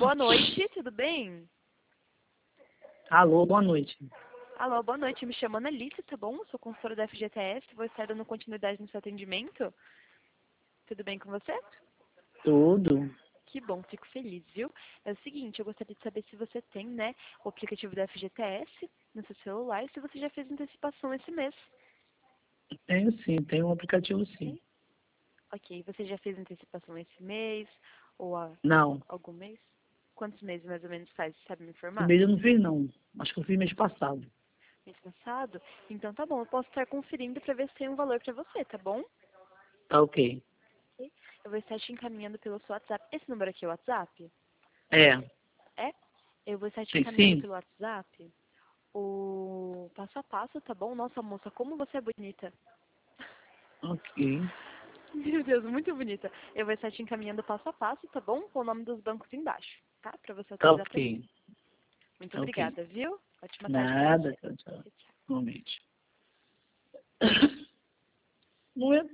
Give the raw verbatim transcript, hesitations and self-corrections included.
Boa noite, tudo bem? Alô, boa noite. Alô, boa noite. Me chamo Annalise, tá bom? Sou consultora da F G T S. Vou estar dando continuidade no seu atendimento. Tudo bem com você? Tudo. Que bom, fico feliz, viu? É o seguinte, eu gostaria de saber se você tem, né, o aplicativo da F G T S no seu celular e se você já fez antecipação esse mês. Tenho sim, tenho um aplicativo sim. Sim? Ok, você já fez antecipação esse mês ou há Não, algum mês? Quantos meses mais ou menos faz? Você sabe me esse informar? mês eu não fiz não. Acho que eu fiz mês passado. Mês passado? Então tá bom, eu posso estar conferindo para ver se tem um valor para você, tá bom? Tá ok. Ok? Eu vou estar te encaminhando pelo seu WhatsApp. Esse número aqui é o WhatsApp? É, É? Eu vou estar te tem encaminhando sim? pelo WhatsApp o passo a passo, tá bom? Nossa, moça, como você é bonita. Ok. Meu Deus, muito bonita. Eu vou estar te encaminhando passo a passo, tá bom? Com o nome dos bancos embaixo, tá? Pra você Tá autorizar pra mim. ok. Muito Tá ok. obrigada, viu? Ótima tarde pra Nada, você. tchau, tchau. Tchau, tchau. Realmente. Não é